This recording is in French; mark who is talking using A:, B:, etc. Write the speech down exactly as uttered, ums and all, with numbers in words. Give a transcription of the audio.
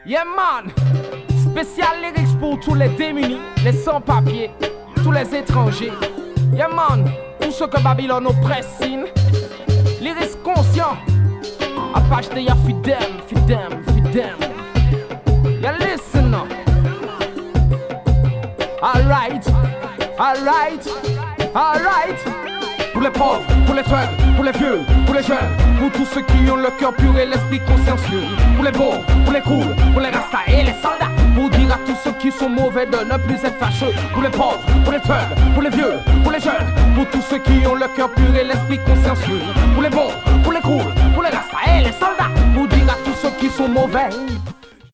A: Yeah man, spécial lyrics pour tous les démunis, les sans-papiers, tous les étrangers. Yeah man, tous ceux que Babylone oppresse. Lyrics conscient, Apache de ya fidem, fidem, fidem. Yeah listen now. Alright, alright, alright. Pour les pauvres, pour les thugs, pour les vieux, pour les jeunes, pour tous ceux qui ont le cœur pur et l'esprit consciencieux. Pour les beaux, pour les cools, pour les rastas et les soldats. Pour dire à tous ceux qui sont mauvais de ne plus être fâcheux. Pour les pauvres, pour les thugs, pour les vieux, pour les jeunes, pour tous ceux qui ont le cœur pur et l'esprit consciencieux. Pour les bons, pour les cools, pour les rastas et les soldats. Pour dire à tous ceux qui sont mauvais